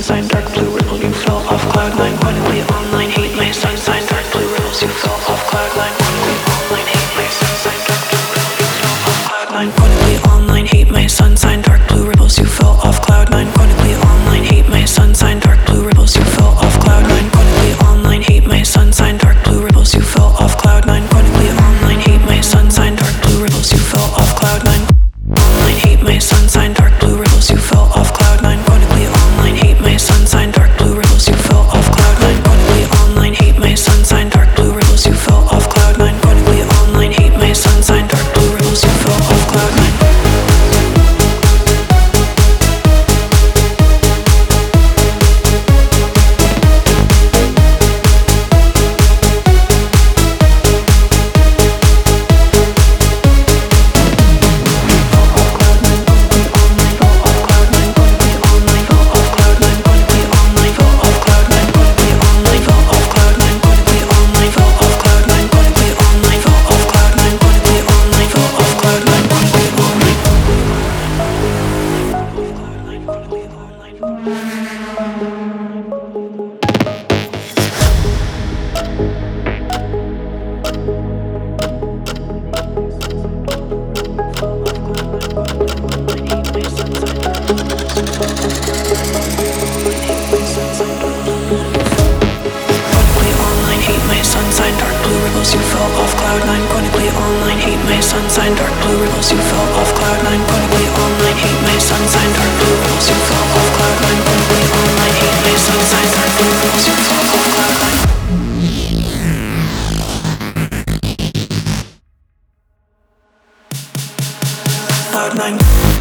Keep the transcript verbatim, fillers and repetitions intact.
sign, dark blue ripple, you fell off cloud nine. Chronically online, hate my sun sign, dark blue ripples, you fell off cloud nine. Chronically online, hate my sun sign, dark blue ripple, you fell off cloud nine. Chronically online, hate my sun sign, dark blue ripples, you fell off cloud nine. Chronically online, hate my sun sign, dark blue ripples, you fell off cloud nine. Chronically online, hate my sun sign, dark blue ripples, you fell off cloud nine. Chronically online, hate my sun sign, dark blue ripples, you fell off cloud nine. Online, hate my sun sign, dark blue ripples, you fell off cloud nine. Chronically online, hate my sun sign, dark blue ripples, you fell off cloud nine. Chronically online, hate my sun sign, dark blue ripples, you fell off cloud nine. Chronically online, hate my sun sign, dark blue ripples, you fell off cloud nine. You fell off cloud nine. Chronically online, hate my sun sign, dark blue ripples, you fell off cloud nine. Chronically online, hate my sun sign, dark blue ripples, you fell off cloud nine. Chronically online, hate my sun sign, dark blue ripples, you fell off cloud nine. Cloud nine.